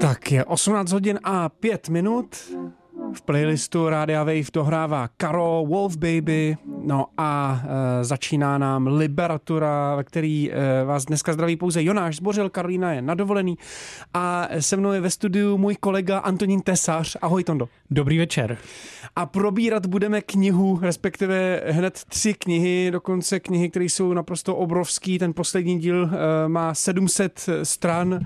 Tak je 18 hodin a 5 minut. V playlistu Rádia Wave dohrává Karo, Wolf Baby, no a začíná nám Liberatura, ve který vás dneska zdraví pouze Jonáš Zbořil, Karolína je na dovolený a se mnou je ve studiu můj kolega Antonín Tesař. Ahoj, Tondo. Dobrý večer. A probírat budeme knihu, respektive hned 3 knihy, dokonce knihy, které jsou naprosto obrovský. Ten poslední díl má 700 stran.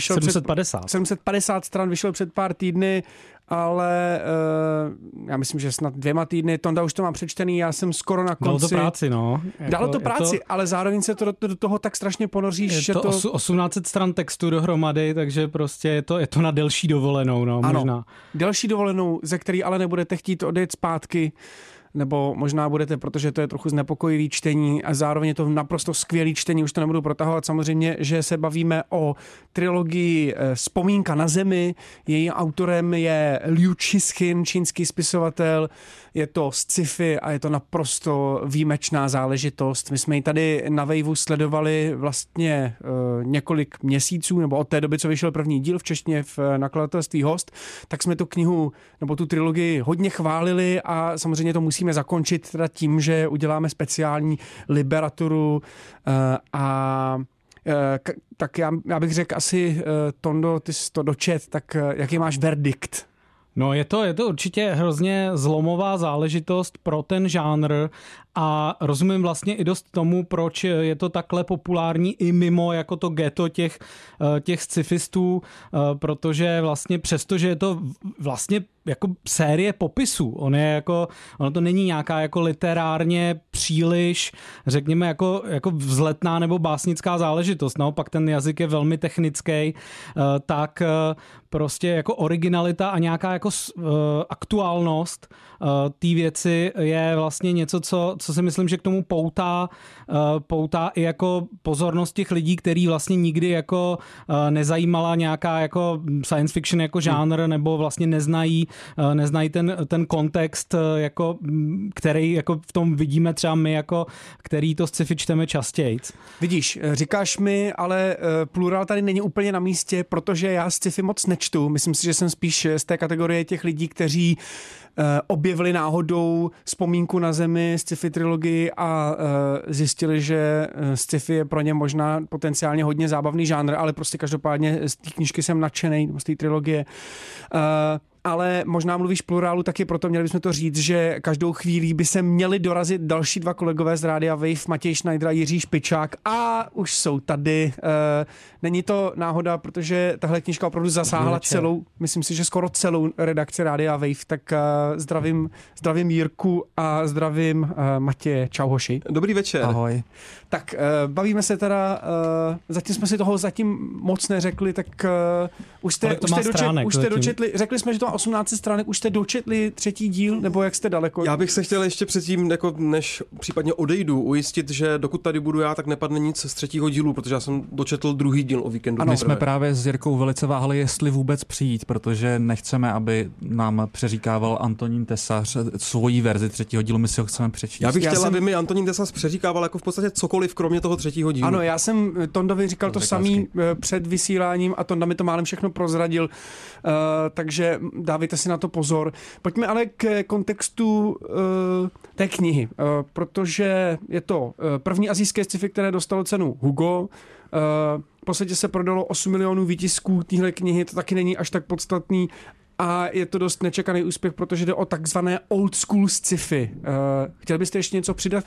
750 stran, vyšel před pár týdny, ale já myslím, že snad 2 týdny. Tonda už to má přečtený, já jsem skoro na konci. Dalo to práci, no. Dalo to práci, ale zároveň se to do toho tak strašně ponoříš, že to... 1800 stran textu dohromady, takže prostě je to na delší dovolenou, no, ano, možná. Delší dovolenou, ze který ale nebudete chtít odjet zpátky, nebo možná budete, protože to je trochu znepokojivý čtení a zároveň je to naprosto skvělý čtení, už to nebudu protahovat. Samozřejmě, že se bavíme o trilogii Vzpomínka na zemi, její autorem je Liu Cixin, čínský spisovatel, je to sci-fi a je to naprosto výjimečná záležitost. My jsme ji tady na Waveu sledovali vlastně několik měsíců, nebo od té doby, co vyšel první díl v češtině v nakladatelství Host, tak jsme tu knihu nebo tu trilogii hodně chválili a samozřejmě to musíme zakončit teda tím, že uděláme speciální Liberaturu tak já bych řekl asi, Tondo, ty jsi to dočet, tak jaký máš verdikt? No je to určitě hrozně zlomová záležitost pro ten žánr a rozumím vlastně i dost tomu, proč je to takhle populární i mimo jako to ghetto těch scifistů, protože vlastně přesto, že je to vlastně jako série popisů, ono to není nějaká jako literárně příliš, řekněme, jako vzletná nebo básnická záležitost, naopak ten jazyk je velmi technický, tak prostě jako originalita a nějaká jako aktuálnost té věci je vlastně něco, co si myslím, že k tomu poutá i jako pozornost těch lidí, který vlastně nikdy jako nezajímala nějaká jako science fiction jako žánr, nebo vlastně neznají ten kontext, jako, který jako v tom vidíme třeba my, jako, který to sci-fi čteme častěji. Vidíš, říkáš mi, ale plurál tady není úplně na místě, protože já sci-fi moc nečtu. Myslím si, že jsem spíš z té kategorie těch lidí, kteří objevili náhodou Vzpomínku na zemi, sci-fi trilogii a zjistili, že sci-fi je pro ně možná potenciálně hodně zábavný žánr, ale prostě každopádně z té knížky jsem nadšenej, z té trilogie. Ale možná mluvíš plurálu, taky proto měli bychom to říct, že každou chvíli by se měli dorazit další 2 kolegové z Rádia Wave, Matěj Schneider a Jiří Špičák a už jsou tady. Není to náhoda, protože tahle knížka opravdu zasáhla celou, myslím si, že skoro celou redakci Rádia Wave, tak zdravím Jirku a zdravím Matěje. Čau, hoši. Dobrý večer. Ahoj. Tak bavíme se teda, zatím jsme si toho moc neřekli, tak už jste dočetli, řekli jsme, že to má 18 stránek, už jste dočetli 3. díl, nebo jak jste daleko? Já bych se chtěl ještě předtím, jako než případně odejdu, ujistit, že dokud tady budu já, tak nepadne nic z 3. dílu, protože já jsem dočetl 2. díl o víkendu. Ano, my jsme právě s Jirkou velice váhali, jestli vůbec přijít, protože nechceme, aby nám přeříkával Antonín Tesař svoji verzi 3. dílu, my si ho chceme přečíst. Já bych chtěl, aby mi Antonín Tesař přeříkával jako v podstatě cokoliv, kromě toho 3. dílu. Ano, já jsem Tondovi říkal to samý před vysíláním a Tonda mi to málem všechno prozradil, takže dávejte si na to pozor. Pojďme ale k kontextu té knihy, protože je to první asijské sci-fi, které dostalo cenu Hugo. V podstatě se prodalo 8 milionů výtisků téhle knihy, to taky není až tak podstatný a je to dost nečekaný úspěch, protože jde o takzvané old school sci-fi. Chtěl byste ještě něco přidat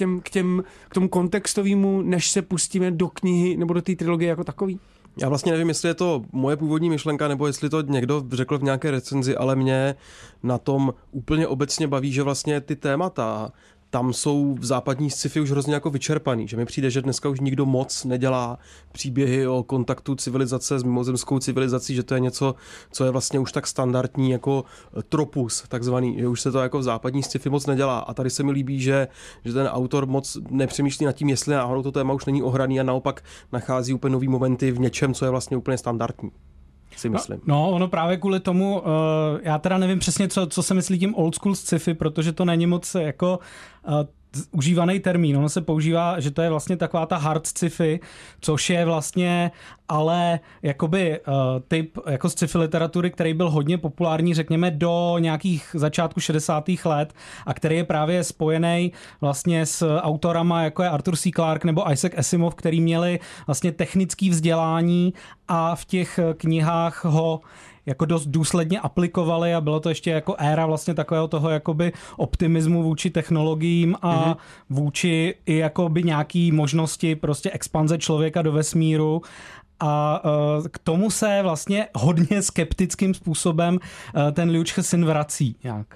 k tomu kontextovému, než se pustíme do knihy nebo do té trilogie jako takový? Já vlastně nevím, jestli je to moje původní myšlenka, nebo jestli to někdo řekl v nějaké recenzi, ale mě na tom úplně obecně baví, že vlastně ty témata tam jsou v západní sci-fi už hrozně jako vyčerpaný, že mi přijde, že dneska už nikdo moc nedělá příběhy o kontaktu civilizace s mimozemskou civilizací, že to je něco, co je vlastně už tak standardní jako tropus takzvaný, že už se to jako v západní sci-fi moc nedělá a tady se mi líbí, že ten autor moc nepřemýšlí nad tím, jestli náhodou to téma už není ohraný a naopak nachází úplně nový momenty v něčem, co je vlastně úplně standardní. Si myslím. No, ono právě kvůli tomu, já teda nevím přesně, co se myslí tím old school sci-fi, protože to není moc jako užívaný termín. Ono se používá, že to je vlastně taková ta hard sci-fi, což je vlastně ale jakoby typ jako sci-fi literatury, který byl hodně populární, řekněme, do nějakých začátku 60. let a který je právě spojený vlastně s autorama, jako je Arthur C. Clarke nebo Isaac Asimov, který měli vlastně technické vzdělání a v těch knihách ho jako dost důsledně aplikovali a bylo to ještě jako éra vlastně takového toho jakoby optimismu vůči technologiím a vůči i jakoby nějaký možnosti prostě expanze člověka do vesmíru. A k tomu se vlastně hodně skeptickým způsobem ten Liu Cixin vrací nějak.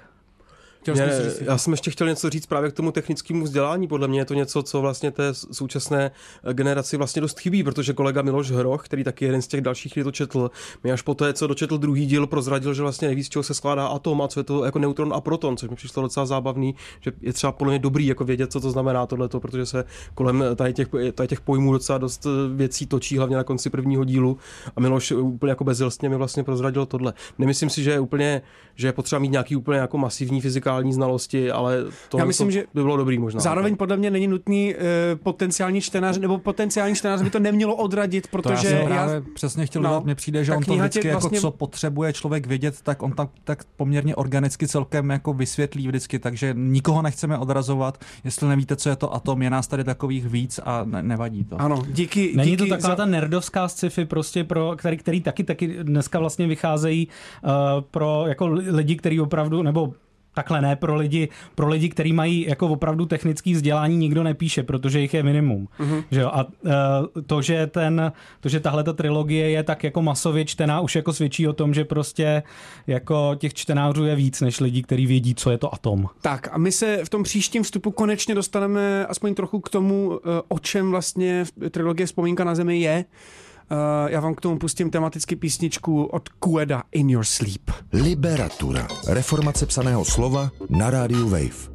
Já jsem ještě chtěl něco říct právě k tomu technickému vzdělání. Podle mě je to něco, co vlastně té současné generaci vlastně dost chybí, protože kolega Miloš Hroch, který taky jeden z těch dalších, který to četl, mi až poté, co dočetl druhý díl, prozradil, že vlastně neví, z čeho se skládá atom a co je to jako neutron a proton, což mi přišlo docela zábavný, že je třeba podle mě dobrý jako vědět, co to znamená tohleto, protože se kolem tady těch pojmů docela dost věcí točí, hlavně na konci prvního dílu. A Miloš úplně jako bezilstně mi vlastně prozradil tohle. Nemyslím si, že je potřeba mít nějaký úplně jako masivní fyzikální znalosti, ale to by bylo dobrý možná. Zároveň podle mě není nutný potenciální čtenář, nebo potenciální čtenář by to nemělo odradit, protože já přesně chtěl dodat, mně přijde, že on to vždycky jako vlastně... co potřebuje člověk vědět, tak on tak poměrně organicky celkem jako vysvětlí vždycky, takže nikoho nechceme odrazovat, jestli nevíte, co je to atom, je nás tady takových víc a nevadí to. Ano, díky. Není to taková ta nerdovská sci-fi prostě který taky dneska vlastně vycházejí pro jako lidi, kteří opravdu, nebo takhle ne, pro lidi, kteří mají jako opravdu technický vzdělání, nikdo nepíše, protože jich je minimum. Že jo? A to, že tahle ta trilogie je tak jako masově čtená, už jako svědčí o tom, že prostě jako těch čtenářů je víc, než lidí, kteří vědí, co je to atom. Tak a my se v tom příštím vstupu konečně dostaneme aspoň trochu k tomu, o čem vlastně trilogie Vzpomínka na Zemi je. Já vám k tomu pustím tematicky písničku od Queda In Your Sleep. Liberatura. Reformace psaného slova na rádiu Wave.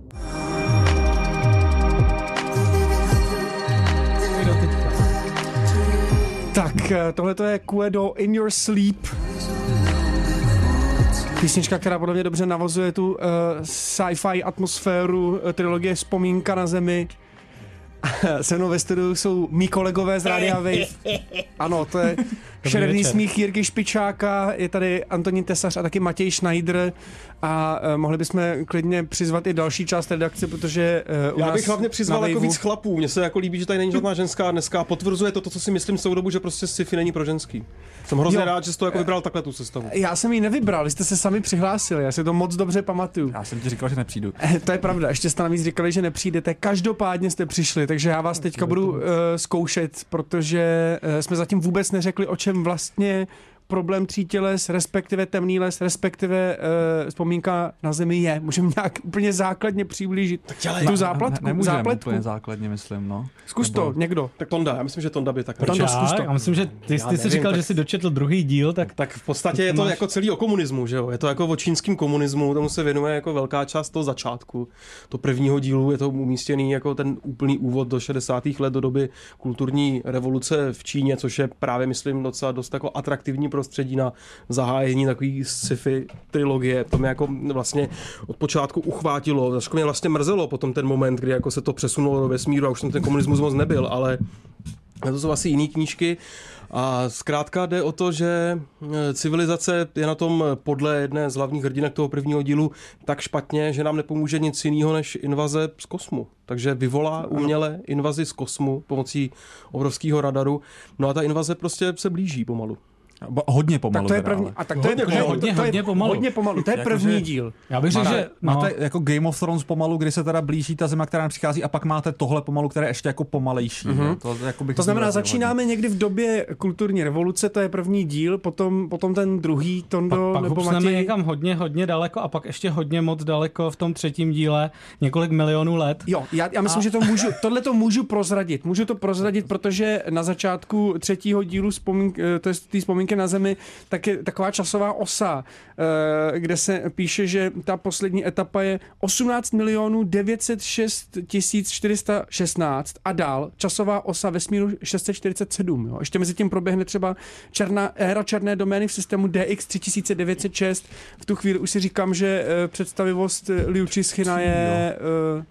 Tak, tohle je Quedo In Your Sleep. Písnička, která podle mě dobře navazuje tu sci-fi atmosféru trilogie Vzpomínka na Zemi. Se mnou ve studiu jsou mý kolegové z Rádia Wave. Ano, to je šeredný smích Jirky Špičáka, je tady Antonín Tesař a taky Matěj Schneider a mohli bychom klidně přizvat i další část redakce, protože já bych hlavně přizval jako víc chlapů. Mně se jako líbí, že tady není žádná ženská dneska. Potvrzuje to, co si myslím celou dobu, že prostě sci-fi není pro ženský. Jsem hrozně rád, že jsi to jako vybral takhle tu sestavu. Já jsem ji nevybral, vy jste se sami přihlásili, já si to moc dobře pamatuju. Já jsem ti říkal, že nepřijdu. To je pravda, ještě jste navíc říkali, že nepřijdete. Každopádně jste přišli, takže já vás teďka budu zkoušet, protože jsme zatím vůbec neřekli, o čem vlastně problém Třítěles, respektive Temný les, respektive Vzpomínka na Zemi je. Můžeme nějak úplně základně přiblížit tu zápletku. Nemůžeme úplně základně, myslím, no. Zkus to, někdo. Tak Tonda, já myslím, že Tonda by tak. Já myslím, že ty jsi říkal, že jsi dočetl druhý díl, tak v podstatě je to jako celý o komunismu, že jo? Je to jako o čínském komunismu, tomu se věnuje jako velká část toho začátku. To prvního dílu je to umístěný jako ten úplný úvod do 60. let, do doby kulturní revoluce v Číně, což je právě, myslím, docela dost jako atraktivní prostředí na zahájení takový sci-fi trilogie. To mě jako vlastně od počátku uchvátilo. Trošku mě vlastně mrzelo potom ten moment, kdy jako se to přesunulo do vesmíru a už tam ten komunismus moc nebyl, ale to jsou asi jiný knížky. A zkrátka jde o to, že civilizace je na tom podle jedné z hlavních hrdinek toho prvního dílu tak špatně, že nám nepomůže nic jiného než invaze z kosmu. Takže vyvolá uměle invazi z kosmu pomocí obrovského radaru. No a ta invaze prostě se blíží pomalu. Hodně pomalu. Tak to je první. A tak to hodně pomalu. Hodně pomalu. To je první díl. Já bych řekl, že máte jako Game of Thrones pomalu, kdy se teda blíží ta zima, která přichází, a pak máte tohle pomalu, které je ještě jako pomalejší. To znamená, začínáme někdy v době kulturní revoluce, to je první díl, potom ten druhý, Tondo pak nebo Matěj. někam hodně daleko a pak ještě hodně moc daleko v tom třetím díle, několik milionů let. Jo, já myslím, že tohle to můžu prozradit. Můžu to prozradit, protože na začátku třetího dílu to je té Vzpomínky na Zemi, tak je taková časová osa, kde se píše, že ta poslední etapa je 18 906 416 a dál časová osa vesmíru 647. Jo. Ještě mezi tím proběhne třeba éra černé domény v systému DX 3906. V tu chvíli už si říkám, že představivost Liu Cixina je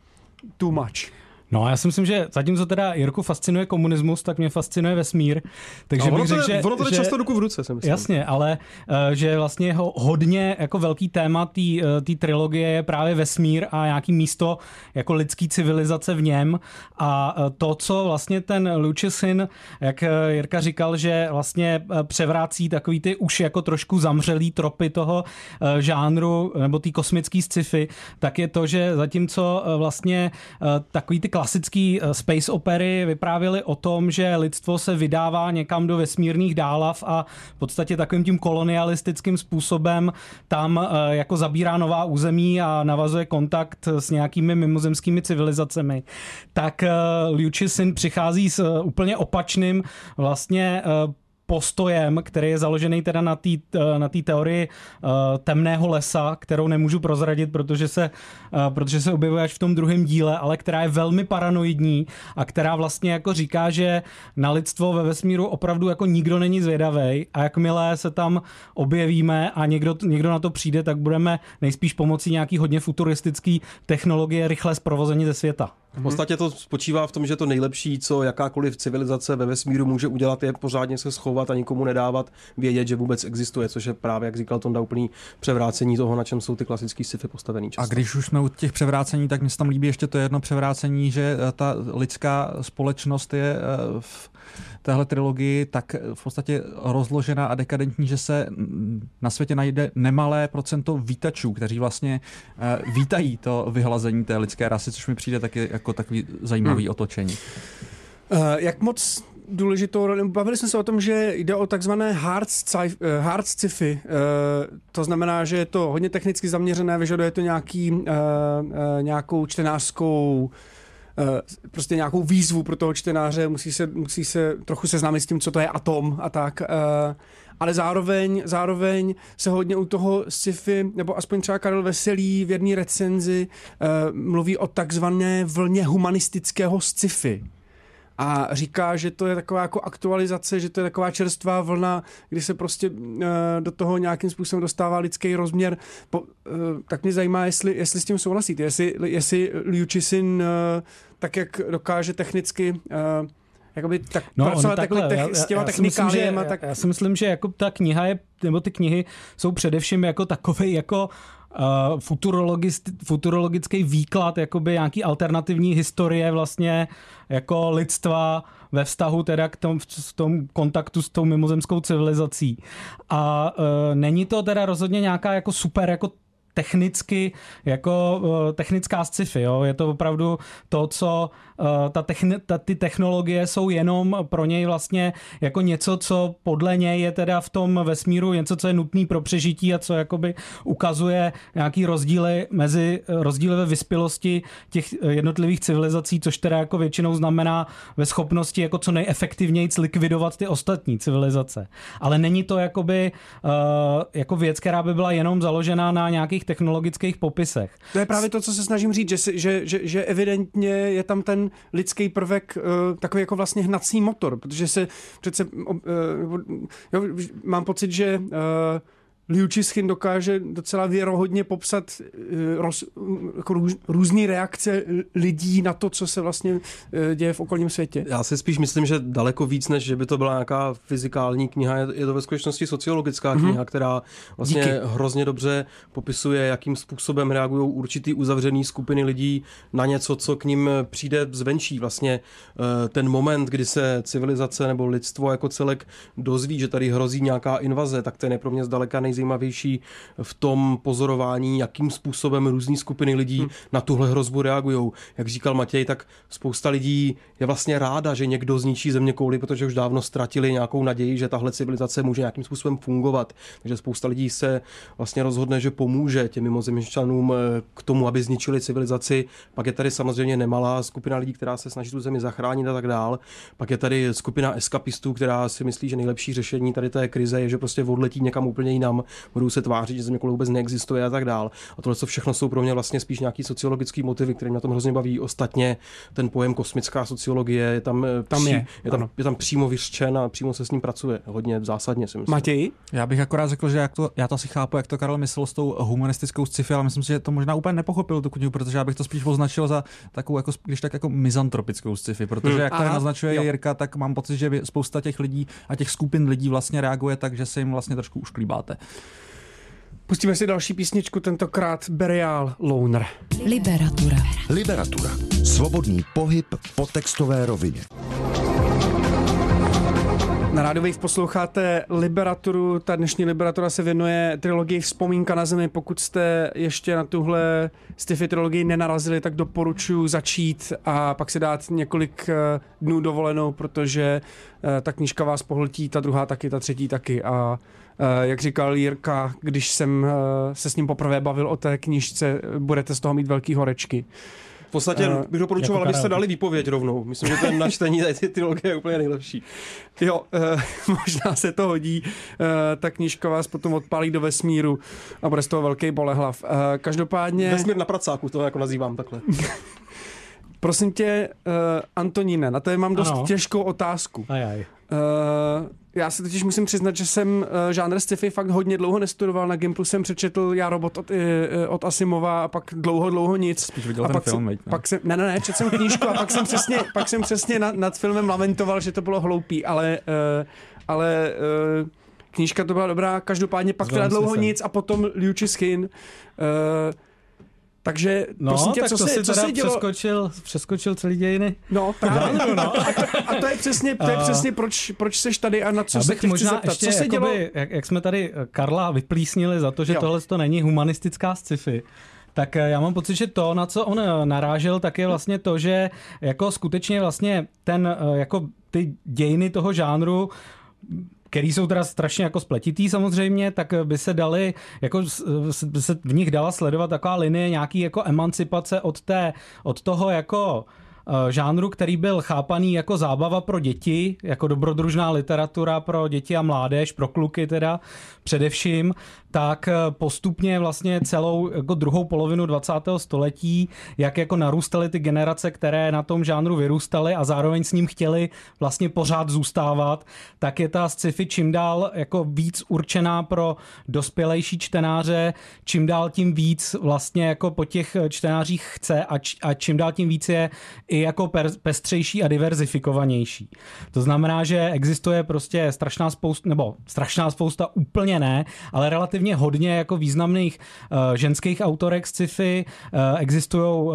too much. No, já si myslím, že zatímco teda Jirku fascinuje komunismus, tak mě fascinuje vesmír. Takže bych řekl, že ono to jde často ruku v ruce, si myslím. Jasně, ale že vlastně hodně jako velký téma té trilogie je právě vesmír a nějaký místo jako lidský civilizace v něm. A to, co vlastně ten Lucasfilm, jak Jirka říkal, že vlastně převrácí takový ty už jako trošku zamřelý tropy toho žánru nebo té kosmické sci-fi, tak je to, že zatímco vlastně takový ty klasický space opery vyprávěly o tom, že lidstvo se vydává někam do vesmírných dálav a v podstatě takovým tím kolonialistickým způsobem tam jako zabírá nová území a navazuje kontakt s nějakými mimozemskými civilizacemi. Tak Lucasfilm přichází s úplně opačným vlastně postojem, který je založený teda na té teorii temného lesa, kterou nemůžu prozradit, protože se objevuje až v tom druhém díle, ale která je velmi paranoidní a která vlastně jako říká, že na lidstvo ve vesmíru opravdu jako nikdo není zvědavej a jakmile se tam objevíme a někdo na to přijde, tak budeme nejspíš pomocí nějaký hodně futuristický technologie rychle zprovození ze světa. V podstatě to spočívá v tom, že to nejlepší, co jakákoliv civilizace ve vesmíru může udělat, je pořádně se schovat a nikomu nedávat vědět, že vůbec existuje, což je právě, jak říkal Tonda, úplný převrácení toho, na čem jsou ty klasický sci-fi postavený často. A když už jsme u těch převrácení, tak mi se tam líbí ještě to jedno převrácení, že ta lidská společnost je v téhle trilogii tak v podstatě rozložená a dekadentní, že se na světě najde nemalé procento vítačů, kteří vlastně vítají to vyhlazení té lidské rasy, což mi přijde taky jako takový zajímavý otočení. Jak moc důležitou, bavili jsme se o tom, že jde o takzvané hard sci-fi, to znamená, že je to hodně technicky zaměřené, vyžaduje to nějakou čtenářskou prostě nějakou výzvu pro toho čtenáře, musí se trochu seznámit s tím, co to je atom a tak. Ale zároveň se hodně u toho sci-fi, nebo aspoň třeba Karel Veselý v jedné recenzi mluví o takzvané vlně humanistického sci-fi. A říká, že to je taková jako aktualizace, že to je taková čerstvá vlna, kdy se prostě do toho nějakým způsobem dostává lidský rozměr. Tak mě zajímá, jestli s tím souhlasíte, jestli Lucasfilm tak, jak dokáže technicky jakoby tak pracovat s těma technikáliema. Já si myslím, že jako ta kniha je, nebo ty knihy jsou především jako takovej jako futurologický výklad jakoby nějaký alternativní historie vlastně jako lidstva ve vztahu teda v tom kontaktu s tou mimozemskou civilizací. A není to teda rozhodně nějaká jako super jako technicky, jako technická sci-fi, jo? Je to opravdu to, co ty technologie jsou jenom pro něj vlastně jako něco, co podle něj je teda v tom vesmíru něco, co je nutný pro přežití a co jakoby ukazuje nějaký rozdíly ve vyspělosti těch jednotlivých civilizací, což teda jako většinou znamená ve schopnosti jako co nejefektivněji likvidovat ty ostatní civilizace. Ale není to jakoby jako věc, která by byla jenom založená na nějakých technologických popisech. To je právě to, co se snažím říct, že evidentně je tam ten lidský prvek takový jako vlastně hnací motor, protože se přece mám pocit, že Lucasfilm dokáže docela věrohodně popsat různé reakce lidí na to, co se vlastně děje v okolním světě. Já si spíš myslím, že daleko víc, než že by to byla nějaká fyzikální kniha, je to ve skutečnosti sociologická kniha, která vlastně hrozně dobře popisuje, jakým způsobem reagují určitý uzavřený skupiny lidí na něco, co k nim přijde zvenčí. Vlastně ten moment, kdy se civilizace nebo lidstvo jako celek dozví, že tady hrozí nějaká invaze, tak ten je pro mě zdaleka nejzajímavější v tom pozorování, jakým způsobem různý skupiny lidí na tuhle hrozbu reagují. Jak říkal Matěj, tak spousta lidí je vlastně ráda, že někdo zničí zeměkouli, protože už dávno ztratili nějakou naději, že tahle civilizace může nějakým způsobem fungovat. Takže spousta lidí se vlastně rozhodne, že pomůže těm mimozemšťanům k tomu, aby zničili civilizaci. Pak je tady samozřejmě nemalá skupina lidí, která se snaží tu zemi zachránit a tak dál. Pak je tady skupina eskapistů, která si myslí, že nejlepší řešení tady té krize je, že prostě odletí někam úplně jinam budou se tvářit, že zeměkoule vůbec neexistuje a tak dál. A tohle všechno jsou pro mě vlastně spíš nějaký sociologický motivy, které mě na tom hrozně baví. Ostatně ten pojem kosmická sociologie je tam přímo vyřčen a přímo se s ním pracuje. Hodně zásadně, si myslím. Matěj? Já bych akorát řekl, že já to asi chápu, jak to Karel myslel s tou humanistickou sci-fi, ale myslím si, že to možná úplně nepochopil tu knihu, protože já bych to spíš označil za takovou jako, když tak jako mizantropickou sci-fi, protože jak tady naznačuje Jirka, tak mám pocit, že spousta těch lidí a těch skupin lidí vlastně reaguje tak, že se jim vlastně trošku ušklíbáte. Pustíme si další písničku, tentokrát Burial Loner. Liberatura. Svobodný pohyb po textové rovině. Na Rádiu Wave posloucháte Liberaturu. Ta dnešní Liberatura se věnuje trilogii Vzpomínka na zemi. Pokud jste ještě na tuhle sci-fi trilogii nenarazili, tak doporučuji začít a pak si dát několik dnů dovolenou, protože ta knížka vás pohltí, ta druhá taky, ta třetí taky. A jak říkal Jirka, když jsem se s ním poprvé bavil o té knížce, budete z toho mít velký horečky. V podstatě bych doporučoval, jako abyste dali výpověď rovnou. Myslím, že ten načtení ty trilogie je úplně nejlepší. Jo, možná se to hodí. Ta knížka vás potom odpálí do vesmíru a bude z toho velký bolehlav. Každopádně... Vesmír na pracáku, to jako nazývám takhle. Prosím tě, Antoníne, na to mám dost těžkou otázku. Já se totiž musím přiznat, že jsem žánr sci-fi fakt hodně dlouho nestudoval. Na Gimplu jsem přečetl Já robot od Asimova a pak dlouho nic. Spíš viděl ten film, ne, četl jsem knížku a pak jsem přesně nad filmem lamentoval, že to bylo hloupý, ale knížka to byla dobrá. Každopádně pak teda dlouho nic a potom Liu Cixin. Takže prosím tě, co se dělo? Přeskočil celý dějiny. No, právě. A to je přesně proč seš tady a na co se tě chci zeptat. Co se dělo? Jak jsme tady Karla vyplísnili za to, že tohle to není humanistická sci-fi, tak já mám pocit, že to, na co on narážel, tak je vlastně to, že jako skutečně vlastně jako ty dějiny toho žánru, který jsou teda strašně jako spletitý samozřejmě, tak by se dali, jako by se v nich dala sledovat taková linie nějaký jako emancipace od toho jako žánru, který byl chápaný jako zábava pro děti, jako dobrodružná literatura pro děti a mládež, pro kluky teda především, tak postupně vlastně celou jako druhou polovinu 20. století, jak jako narůstaly ty generace, které na tom žánru vyrůstaly a zároveň s ním chtěli vlastně pořád zůstávat, tak je ta sci-fi čím dál jako víc určená pro dospělejší čtenáře, čím dál tím víc vlastně jako po těch čtenářích chce a čím dál tím víc je i jako pestřejší a diverzifikovanější. To znamená, že existuje prostě strašná spousta úplně ne, ale relativně hodně jako významných ženských autorek sci-fi, existují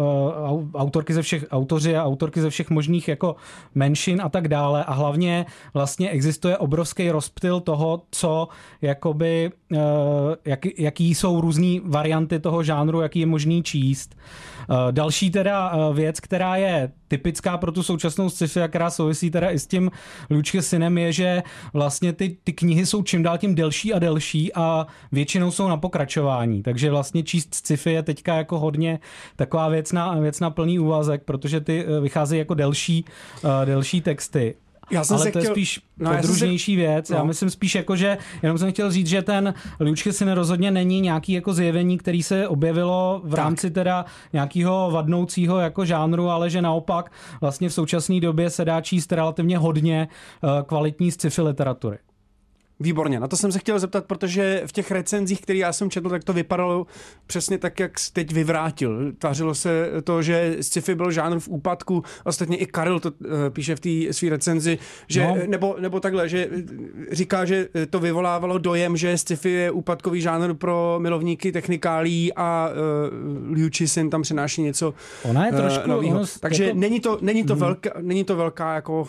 autoři a autorky ze všech možných jako menšin a tak dále a hlavně vlastně existuje obrovský rozptyl toho, co jakoby, jaký jsou různý varianty toho žánru, jaký je možný číst. Další teda věc, která je typická pro tu současnou sci-fi a která souvisí teda i s tím Liu Cixinem, je, že vlastně ty knihy jsou čím dál tím delší a delší a většinou jsou na pokračování. Takže vlastně číst sci-fi je teďka jako hodně taková věc na plný úvazek, protože ty vycházejí jako delší texty. Ale to je spíš podružnější věc. Já myslím spíš jako, že jenom jsem chtěl říct, že ten Liu Cixin rozhodně není nějaký jako zjevení, který se objevilo v rámci teda nějakého vadnoucího jako žánru, ale že naopak vlastně v současné době se dá číst relativně hodně kvalitní sci-fi literatury. Výborně, na to jsem se chtěl zeptat, protože v těch recenzích, které já jsem četl, tak to vypadalo přesně tak, jak jsi teď vyvrátil. Tvářilo se to, že sci-fi byl žánr v úpadku, ostatně i Karel to píše v té své recenzi, že, nebo takhle, že říká, že to vyvolávalo dojem, že sci-fi je úpadkový žánr pro milovníky technikálí a Liu Cixin tam přináší něco nového. Takže není to velká jako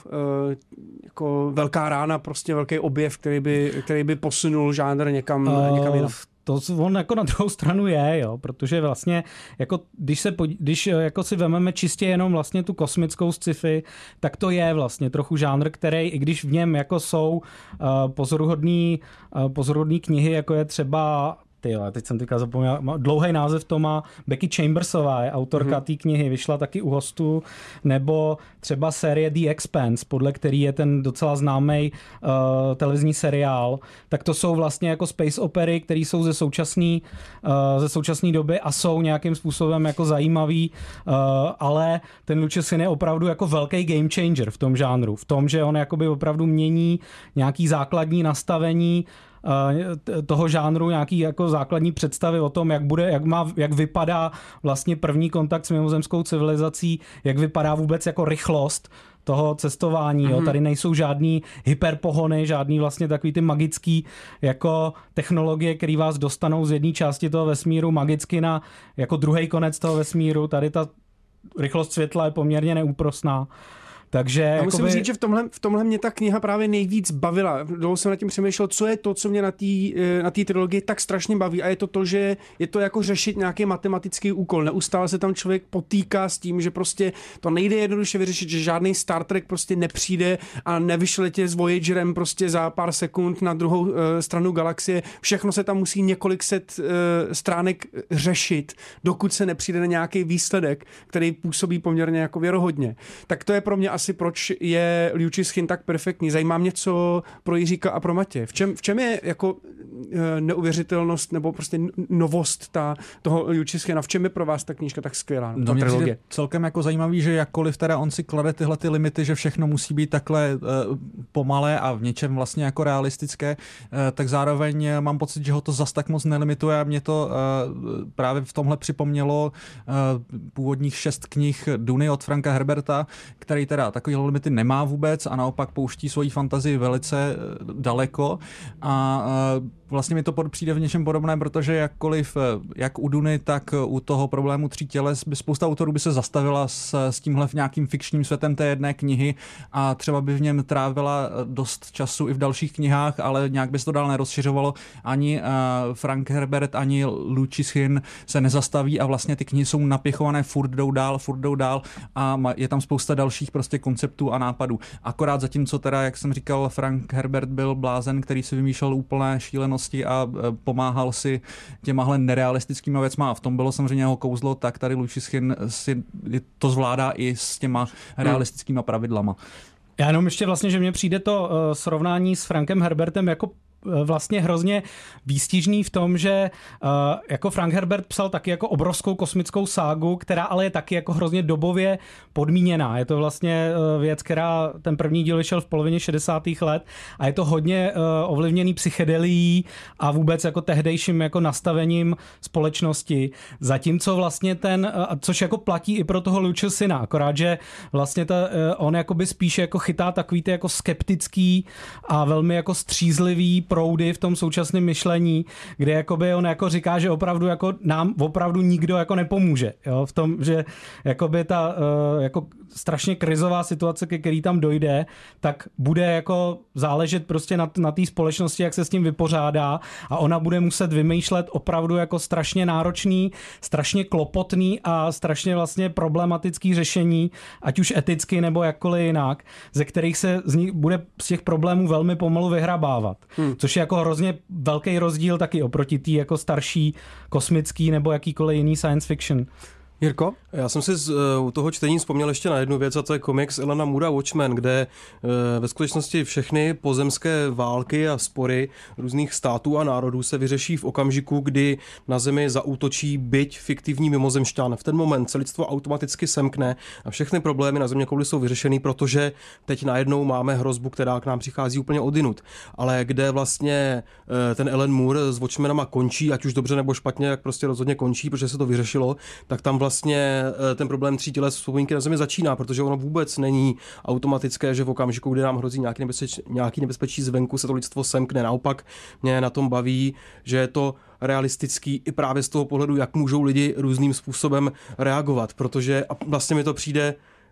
velká rána, prostě velký objev, který by posunul žánr někam jinam. To on jako na druhou stranu je, jo, protože vlastně jako když jako si vememe čistě jenom vlastně tu kosmickou sci-fi, tak to je vlastně trochu žánr, který, i když v něm jako jsou pozoruhodný knihy, jako je třeba teď jsem teďka zapomněl, dlouhý název to má, Becky Chambersová je autorka té knihy, vyšla taky u hostů, nebo třeba série The Expanse, podle který je ten docela známý televizní seriál, tak to jsou vlastně jako space opery, které jsou ze současné doby a jsou nějakým způsobem jako zajímavý, ale ten Lucius je opravdu jako velký game changer v tom žánru, v tom, že on jakoby opravdu mění nějaký základní nastavení toho žánru, nějaký jako základní představy o tom, jak vypadá vlastně první kontakt s mimozemskou civilizací, jak vypadá vůbec jako rychlost toho cestování. Jo. Tady nejsou žádný hyperpohony, žádný vlastně takový ty magický jako technologie, které vás dostanou z jedné části toho vesmíru magicky na jako druhý konec toho vesmíru. Tady ta rychlost světla je poměrně neúprosná. Takže já musím říct, že v tomhle mě ta kniha právě nejvíc bavila. Dlouho jsem nad tím přemýšlel, co je to, co mě na té trilogii tak strašně baví, a je to, že je to jako řešit nějaký matematický úkol. Neustále se tam člověk potýká s tím, že prostě to nejde jednoduše vyřešit, že žádný Star Trek prostě nepřijde a nevyšle tě s Voyagerem prostě za pár sekund na druhou stranu galaxie. Všechno se tam musí několik set stránek řešit, dokud se nepřijde na nějaký výsledek, který působí poměrně jako věrohodně. Tak to je pro mě asi proč je Liu Cixin tak perfektní. Zajímá mě, co pro Jiříka a pro Matě. V čem je jako neuvěřitelnost nebo prostě novost toho Liu Cixina? V čem je pro vás ta knížka tak skvělá? No, mě přijde celkem jako zajímavý, že jakkoliv teda on si klade tyhle ty limity, že všechno musí být takhle pomalé a v něčem vlastně jako realistické, tak zároveň mám pocit, že ho to zas tak moc nelimituje a mě to právě v tomhle připomnělo původních 6 knih Duny od Franka Herberta, který teda takový limity nemá vůbec a naopak pouští svoji fantazii velice daleko a vlastně mi to přijde v něčem podobné, protože jakkoliv jak u Duny, tak u toho problému 3 těles by spousta autorů by se zastavila s tímhle v nějakým fikčním světem té jedné knihy a třeba by v něm trávila dost času i v dalších knihách, ale nějak by se to dál nerozšiřovalo. Ani Frank Herbert, ani Liu Cixin se nezastaví a vlastně ty knihy jsou napěchované, furt jdou dál a je tam spousta dalších prostě konceptů a nápadů. Akorát zatímco teda, jak jsem říkal, Frank Herbert byl blázen, který si vymýšlel úplné šílenosti a pomáhal si těmahle nerealistickýma věcma a v tom bylo samozřejmě jeho kouzlo, tak tady Liu Cixin si to zvládá i s těma realistickýma pravidlama. Já jenom ještě vlastně, že mně přijde to srovnání s Frankem Herbertem jako vlastně hrozně výstižný v tom, že jako Frank Herbert psal taky jako obrovskou kosmickou ságu, která ale je taky jako hrozně dobově podmíněná. Je to vlastně věc, která ten první díl vyšel v polovině 60. let a je to hodně ovlivněný psychedelií a vůbec jako tehdejším jako nastavením společnosti. Zatímco vlastně což jako platí i pro toho Liu Cixina, akorát, že vlastně on jakoby spíš jako chytá takový ty jako skeptický a velmi jako střízlivý proudy v tom současném myšlení, kde jakoby on jako říká, že opravdu jako nám opravdu nikdo jako nepomůže. Jo? V tom, že jakoby ta jako strašně krizová situace, ke který tam dojde, tak bude jako záležet prostě na té společnosti, jak se s tím vypořádá a ona bude muset vymýšlet opravdu jako strašně náročný, strašně klopotný a strašně vlastně problematický řešení, ať už eticky nebo jakkoliv jinak, ze kterých se bude z těch problémů velmi pomalu vyhrabávat. Což je jako hrozně velký rozdíl taky oproti té jako starší kosmický nebo jakýkoliv jiný science fiction. Jirko? Já jsem si u toho čtení vzpomněl ještě na jednu věc a to je komiks Alana Moorea Watchmen, kde ve skutečnosti všechny pozemské války a spory různých států a národů se vyřeší v okamžiku, kdy na Zemi zaútočí byť fiktivní mimozemšťan. V ten moment se lidstvo automaticky semkne a všechny problémy na Zeměkouli jsou vyřešený, protože teď najednou máme hrozbu, která k nám přichází úplně odinut. Ale kde vlastně ten Alan Moore s Watchmenama končí, ať už dobře nebo špatně, jak prostě rozhodně končí, protože se to vyřešilo, tak tam vlastně ten problém 3 těles vzpomínky na Zemi začíná, protože ono vůbec není automatické, že v okamžiku, kdy nám hrozí nějaký nebezpečí zvenku, se to lidstvo semkne. Naopak mě na tom baví, že je to realistický i právě z toho pohledu, jak můžou lidi různým způsobem reagovat, protože vlastně mi to přijde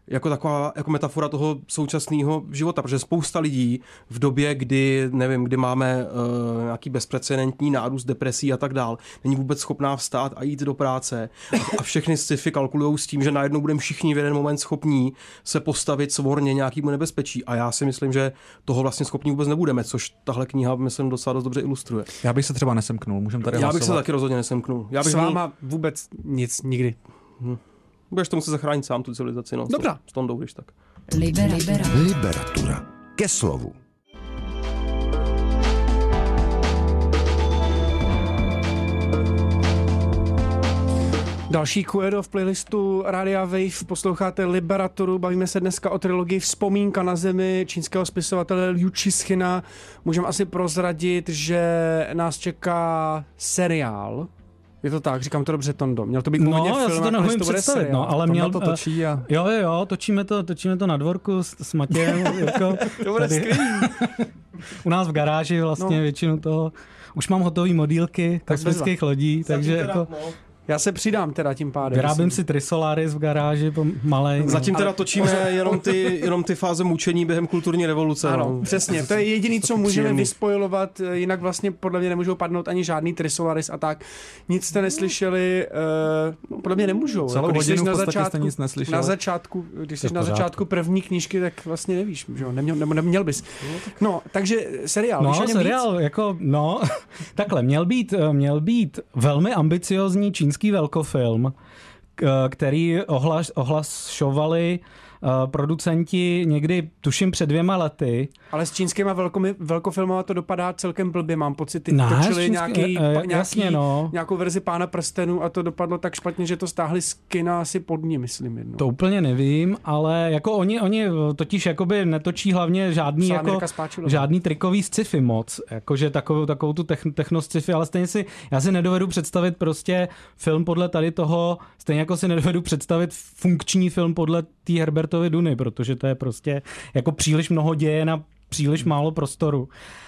jako taková jako metafora toho současného života, protože spousta lidí v době, kdy máme nějaký bezprecedentní nárůst depresí a tak dál, není vůbec schopná vstát a jít do práce a všechny sci-fi kalkulujou s tím, že najednou budeme všichni v jeden moment schopní se postavit svorně nějakému nebezpečí. A já si myslím, že toho vlastně schopní vůbec nebudeme, což tahle kniha, myslím, docela dost dobře ilustruje. Já bych se třeba nesemknul, můžeme tady hlasovat. Já bych se taky rozhodně nesemknul. Já bych s váma vůbec nic, nikdy. Budeš to muset zachránit sám tu civilizaci, no. Dobrá. S Tondou, když tak. Liberatura. Ke slovu. Další Cluedo v playlistu Rádia Wave, posloucháte Liberaturu, bavíme se dneska o trilogii Vzpomínka na zemi čínského spisovatele Liu Cixina. Můžeme asi prozradit, že nás čeká seriál. Je to tak, říkám to dobře, Tondo. Měl to být původně film, já si to neumím představit, no, ale měl to točí a... Jo, točíme to na dvorku s Matějem, jako to bude skvělý. U nás v garáži vlastně většinu toho. Už mám hotový modílky kosmických lodí, takže jako... Já se přidám teda tím pádem. Vyrábím si Trisolaris v garáži, malej. Zatím teda točíme jenom ty fáze mučení během kulturní revoluce. Ano, no. Přesně. To je jediný, co můžeme vyspojovat, jinak vlastně podle mě nemůžou padnout ani žádný Trisolaris a tak. Nic jste neslyšeli, podle mě nemůžou. Celou jako, hodinu v podstatě jste nic neslyšeli. Když jsi na začátku první knížky, tak vlastně nevíš, že jo, neměl bys. No, takže seriál. No, seriál, jako, takhle, měl být velmi ambiciozní čínský velkofilm, který ohlašovali producenti někdy, tuším, před 2 lety. Ale s čínskýma velkofilmama to dopadá celkem blbě, mám pocit. Ty točili nějakou verzi Pána prstenů a to dopadlo tak špatně, že to stáhli z kina asi pod ní, myslím jednou. To úplně nevím, ale jako oni totiž jakoby netočí hlavně žádný trikový sci-fi moc, jakože takovou tu techno sci-fi, ale stejně já si nedovedu představit prostě film podle tady toho, stejně jako si nedovedu představit funkční film podle té Herbertovy Duny, protože to je prostě jako příliš mnoho děje na příliš málo prostoru.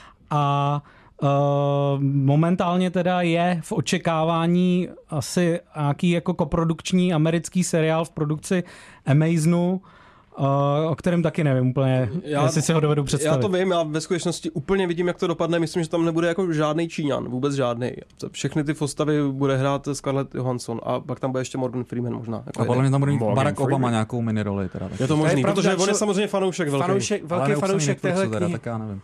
A momentálně teda je v očekávání asi nějaký jako koprodukční americký seriál v produkci Amazonu, o kterém taky nevím úplně, jestli si ho dovedu představit. Já to vím, já ve skutečnosti úplně vidím, jak to dopadne. Myslím, že tam nebude jako žádný Číňan, vůbec žádný. Všechny ty postavy bude hrát Scarlett Johansson a pak tam bude ještě Morgan Freeman možná. Jako a podle mě tam bude mít Barack Obama nějakou miniroli. Teda, je to možný, protože on je samozřejmě fanoušek velký. Velký fanoušek téhle knihy. Tak já nevím.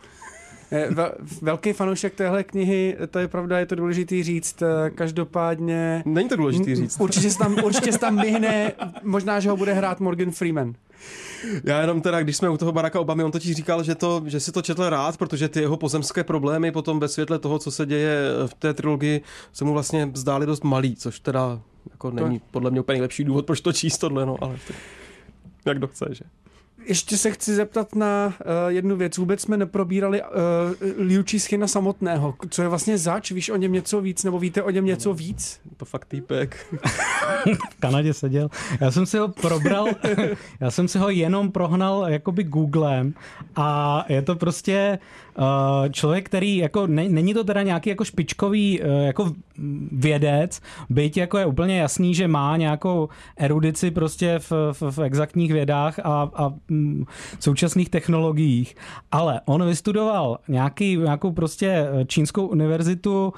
Velký fanoušek téhle knihy, to je pravda, je to důležitý říct, každopádně... Není to důležitý říct. Určitě se tam myhne, možná, že ho bude hrát Morgan Freeman. Já jenom teda, když jsme u toho Baracka Obamy, on totiž říkal, že si to četl rád, protože ty jeho pozemské problémy potom ve světle toho, co se děje v té trilogii, se mu vlastně zdály dost malý, což teda jako není podle mě úplně nejlepší důvod, proč to číst tohle, no, ale jak kdo chce, že? Ještě se chci zeptat na jednu věc. Vůbec jsme neprobírali Liu Cixina samotného. Co je vlastně zač? Víš o něm něco víc? Nebo víte o něm něco víc? To fakt týpek. V Kanadě seděl. Já jsem si ho probral, já jsem si ho jenom prohnal jakoby Googlem a je to prostě člověk, který jako není to teda nějaký jako špičkový jako vědec, byť jako je úplně jasný, že má nějakou erudici prostě v exaktních vědách a současných technologiích, ale on vystudoval nějakou prostě čínskou univerzitu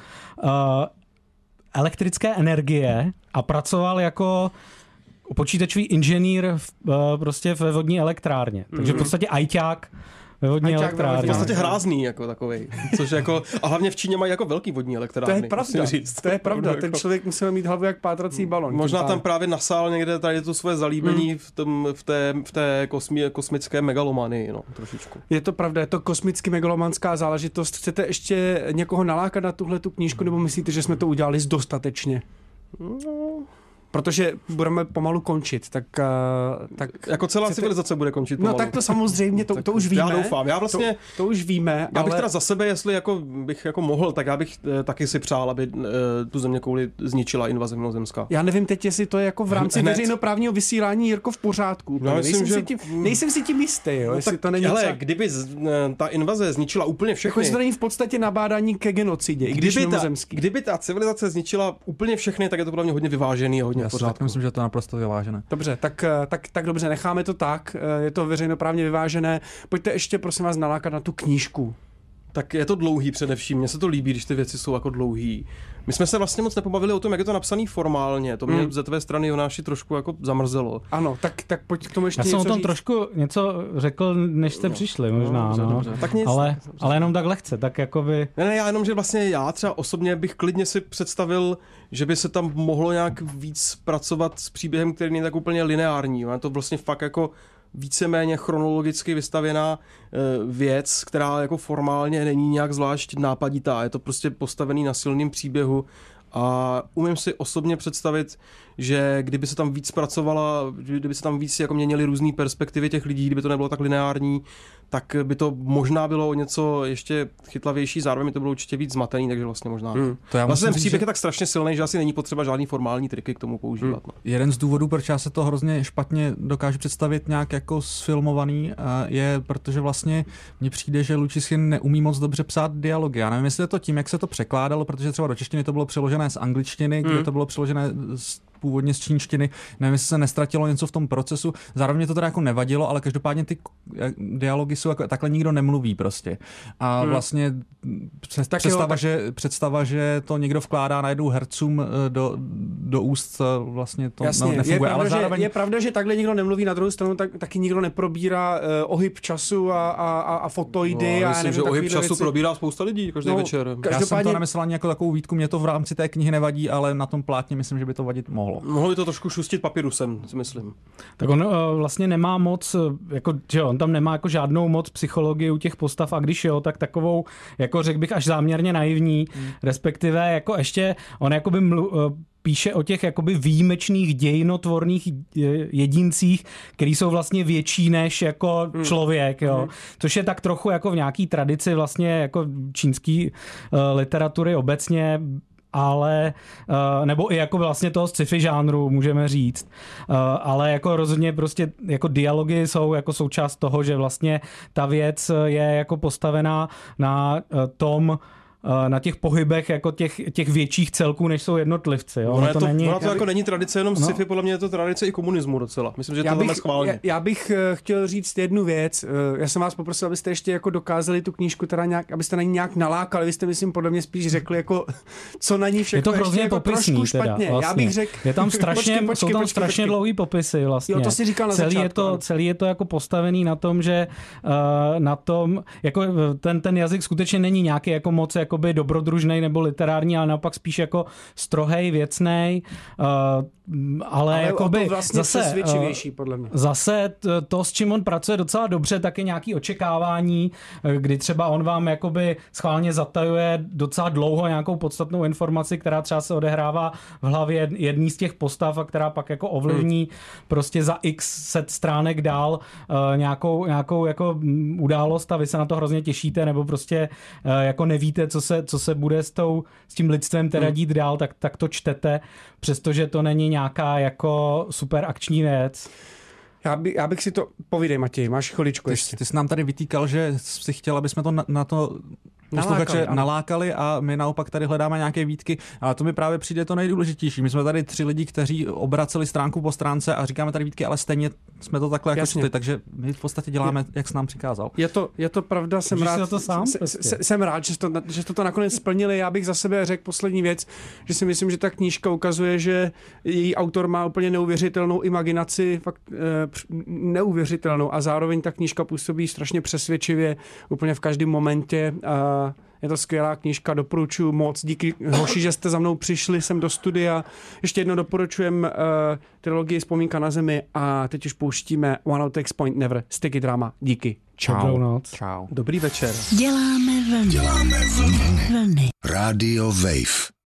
elektrické energie a pracoval jako počítačový inženýr prostě ve vodní elektrárně. Takže v podstatě ajťák ve vodní elektrárně. V podstatě hrázný jako takovej. Což jako, a hlavně v Číně mají jako velký vodní elektrárny. To je pravda. Ten člověk musel mít hlavu jak pátrací balon. Možná tam právě nasál někde tady to svoje zalíbení v té kosmické megalomanii, no, trošičku. Je to pravda, je to kosmicky megalomanská záležitost. Chcete ještě někoho nalákat na tuhletu knížku, nebo myslíte, že jsme to udělali dostatečně? No... Protože budeme pomalu končit, tak jako celá civilizace bude končit pomalu. No tak to samozřejmě, to už víme. Já doufám, já vlastně... To už víme, já bych teda za sebe, jestli jako bych jako mohl, tak já bych taky si přál, aby tu zeměkouli zničila invaze mimozemská. Já nevím teď, jestli to je jako v rámci veřejnoprávního vysílání, Jirko, v pořádku. No, nejsem si tím jistý, jo, jestli to není... Ale kdyby ta invaze zničila úplně všechny... Jako to není v podstatě nabádání ke genocidě, i když mimozemský. Kdyby ta civilizace zničila úplně všechny, tak je to podle mě hodně vyvážený a hodně absolutně v pořádku. Myslím, že to je naprosto vyvážené. Dobře, tak dobře, necháme to tak, je to veřejnoprávně vyvážené. Pojďte ještě, prosím vás, nalákat na tu knížku. Tak je to dlouhý především, mně se to líbí, když ty věci jsou jako dlouhý. My jsme se vlastně moc nepobavili o tom, jak je to napsaný formálně, to mě ze tvé strany, Jonáši, trošku jako zamrzelo. Ano, tak pojď k tomu ještě něco říct. Já jsem o tom trošku něco řekl, než jste přišli možná, dobře. Tak nic, ale jenom tak lehce, tak jakoby... Ne, já jenom, že vlastně já třeba osobně bych klidně si představil, že by se tam mohlo nějak víc pracovat s příběhem, který není tak úplně lineární, je to vlastně fakt jako víceméně chronologicky vystavěná věc, která jako formálně není nějak zvlášť nápaditá. Je to prostě postavený na silném příběhu a umím si osobně představit, že kdyby se tam víc pracovala, kdyby se tam víc jako měnily různé perspektivy těch lidí, kdyby to nebylo tak lineární, tak by to možná bylo o něco ještě chytlavější, zároveň by to bylo určitě víc zmatený, takže vlastně možná. Vlastně ten příběh je tak strašně silný, že asi není potřeba žádný formální triky k tomu používat. No. Jeden z důvodů, proč já se to hrozně špatně dokážu představit nějak jako sfilmovaný, je, protože vlastně mně přijde, že Lucisin neumí moc dobře psát dialogy. Já nevím, jestli je to tím, jak se to překládalo, protože třeba do češtiny to bylo přeložené z angličtiny, kde to bylo přeložené původně z čínštiny, nevím, jestli se nestratilo něco v tom procesu, zároveň to teda jako nevadilo, ale každopádně ty dialogy jsou jako, takhle nikdo nemluví prostě. A vlastně představa, že to někdo vkládá najednou hercům do úst, vlastně to nefunguje. Je pravda, že takhle nikdo nemluví, na druhou stranu taky nikdo neprobírá ohyb času a fotoidy. Myslím, že ohyb času probírá spousta lidí každý večer. Já jsem to nemyslel ani jako takovou výtku, mě to v rámci té knihy nevadí, ale na tom plátně myslím, že by to vadit mohlo. Mohlo by to trošku šustit papirusem, si myslím. Tak on vlastně nemá moc, jako, že on tam nemá jako žádnou moc psychologii u těch postav a když jo, tak takovou, jako řekl bych, až záměrně naivní, respektive jako ještě, on jakoby píše o těch jakoby výjimečných dějinotvorných jedincích, který jsou vlastně větší než jako člověk, jo. Což je tak trochu jako v nějaký tradici vlastně jako čínský literatury obecně, ale, nebo i jako vlastně toho sci-fi žánru, můžeme říct. Ale jako rozhodně prostě jako dialogy jsou jako součást toho, že vlastně ta věc je jako postavená na tom, na těch pohybech jako těch větších celků, než jsou jednotlivci. Jo? Ona to jako není tradice jenom sci-fi, podle mě je to tradice i komunismu docela. Myslím, že to je schválně. Já bych chtěl říct jednu věc. Já jsem vás poprosil, abyste ještě jako dokázali tu knížku teda nějak, abyste na ní nějak nalákali. Vy jste, myslím, podle mě spíš řekli, jako, co na ní všechno je to hrozně jako popisný, trošku špatně. Teda, vlastně. Já bych řekl... Je tam strašně, jsou tam strašně dlouhý popisy vlastně. Jo, to si říkal na začátku. Celý je to jako postavený na tom, že na tom, jako ten jazyk skutečně není nějaký jako moc jakoby dobrodružný nebo literární, ale naopak spíš jako strohej, věcnej, ale jakoby vlastně zase přesvědčivější, podle mě. Zase to, s čím on pracuje docela dobře, tak je nějaký očekávání, kdy třeba on vám jakoby schválně zatajuje docela dlouho nějakou podstatnou informaci, která třeba se odehrává v hlavě jedný z těch postav a která pak jako ovlivní prostě za x set stránek dál nějakou jako událost a vy se na to hrozně těšíte nebo prostě jako nevíte, co se bude s tím lidstvem teda dít dál, tak to čtete, přestože to není nějaká jako super akční věc. Já bych si to... Povídej, Matěj, máš chviličku ještě. Ty jsi nám tady vytýkal, že jsi chtěl, aby jsme to na to posluchače nalákali a my naopak tady hledáme nějaké výtky. A to mi právě přijde to nejdůležitější. My jsme tady 3 lidi, kteří obraceli stránku po stránce a říkáme tady výtky, ale stejně jsme to takhle jako četli, takže my v podstatě děláme, jak jsi nám přikázal. Je to pravda, jsem rád, že to nakonec splnili. Já bych za sebe řekl poslední věc, že si myslím, že ta knížka ukazuje, že její autor má úplně neuvěřitelnou imaginaci, fakt neuvěřitelnou a zároveň ta knížka působí strašně přesvědčivě úplně v každém momentě. Je to skvělá knížka, doporučuji moc. Díky hoši, že jste za mnou přišli sem do studia. Ještě jednou doporučujem trilogii Vzpomínka na zemi a teď už pouštíme One Out Takes Point Never, Sticky Drama. Díky. Dobrou noc. Čau. Dobrý večer. Děláme vlny. Rádio Wave.